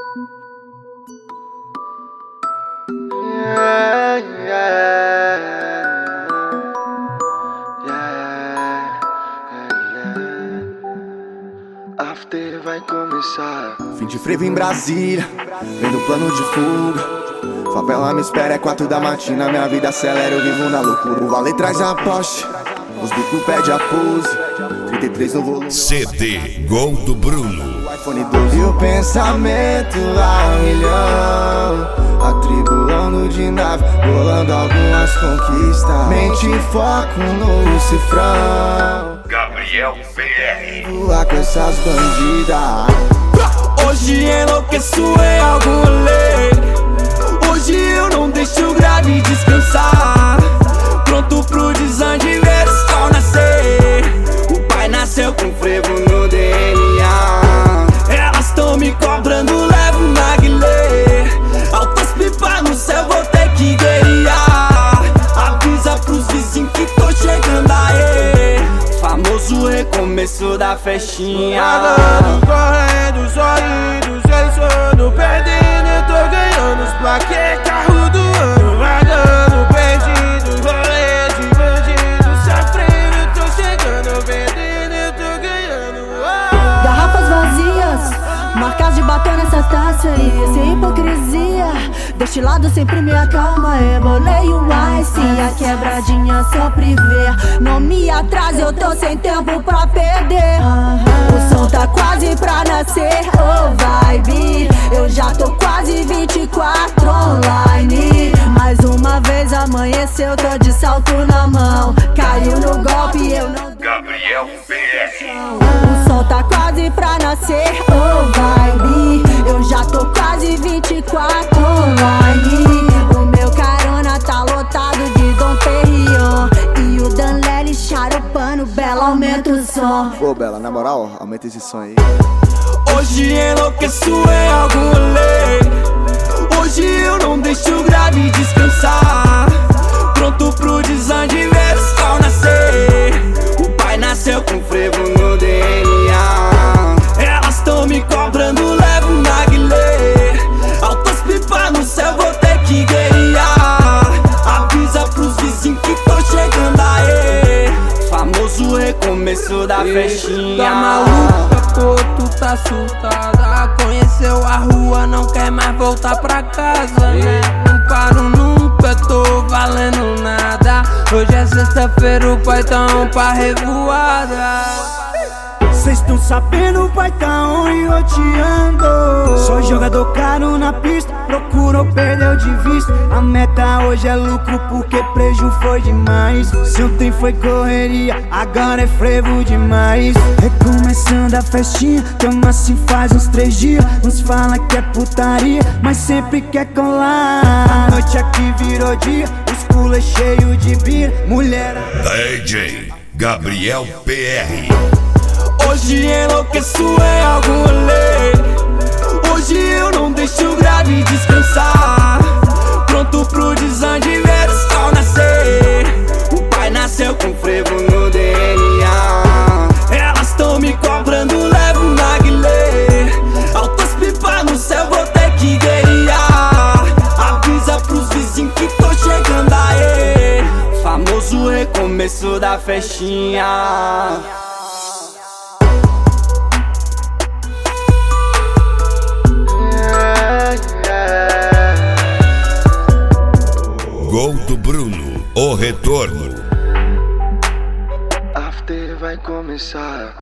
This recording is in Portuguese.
After vai começar. Fim de frevo em Brasília, vendo plano de fuga. Favela me espera, é 4 da matina. Minha vida acelera, eu vivo na loucura. O Vale traz a Porsche, os bicos pede a pose. 33 no volume. CD Gol do Bruno. O iPhone 12 e o pensamento a milhão. Atribulando de nave, bolando algumas conquistas. Mente e foco no cifrão. Gabriel PR. Voar com essas bandidas. Hoje enlouqueço em algum rolê. Hoje eu não deixo o grave descansar. Pronto pro desande ver o sol nascer. O pai nasceu com frevo no DNA. Elas tão me cobrando, levo na guilê. Altas pipas no céu, vou ter que guerrear. Avisa pros vizinhos que tô chegando aí. Famoso recomeço da festinha. Nadando, correndo, sorrindo, sem sono, perdendo, eu tô ganhando os plaquês, carro do ano. Nadando, perdido, rolê de bandido, sofrendo, eu tô chegando, vendendo, eu tô ganhando. Garrafas vazias, marcas de batom nessa taça aí, sem hipocrisia. Destilado sempre me acalma, rebolei o ice. A quebradinha sempre vê. Não me atrase, eu tô sem tempo pra perder. O som tá quase pra nascer, oh vibe. Eu já tô quase 24 online. Mais uma vez amanheceu, tô de salto na mão. Caiu no golpe, eu não. Gabriel PR. O sol tá quase pra nascer, oh vibe. Eu já tô quase 24 online. O meu carona tá lotado de Dom Perignon. E o Danlele charopando, Bela, aumenta o som. Pô, Bela, na moral, aumenta esse som aí. Hoje enlouqueço em algum rolê. Hoje eu não deixo o grave descansar. Pronto pro desande ver o sol nascer. O pai nasceu com frevo no DNA. Elas tão me cobrando, levo na guilê. Altas pipas no céu, vou ter que guerrear. Avisa pros vizinhos que tô chegando aí. Famoso recomeço da festinha. Tá maluca, pô, tu tá surtada. Conheceu a rua, não quer mais voltar pra casa, né? Não paro nunca, tô valendo nada. Hoje é sexta-feira, o pai tá on pra revoada. Cês tão sabendo, o pai tá on roteando. Só jogador caro na pista, procurou, perdeu de vista. A meta hoje é lucro porque preju foi demais. Se ontem foi correria, agora é frevo demais. Recomeçando a festinha, toma se faz uns 3 dias. Uns fala que é putaria, mas sempre quer colar. A noite aqui virou dia, os pulos é cheio de bira. Mulher DJ Gabriel PR. Hoje enlouqueço em algum rolê. Hoje eu não deixo o grave descansar. Pronto pro desande ver o sol nascer. O pai nasceu com frevo no DNA. Elas tão me cobrando, levo na guilê. Altas pipas no céu, vou ter que guerrear. Avisa pros vizinhos que tô chegando aí. Famoso recomeço da festinha. Gol do Bruno, o retorno. After vai começar.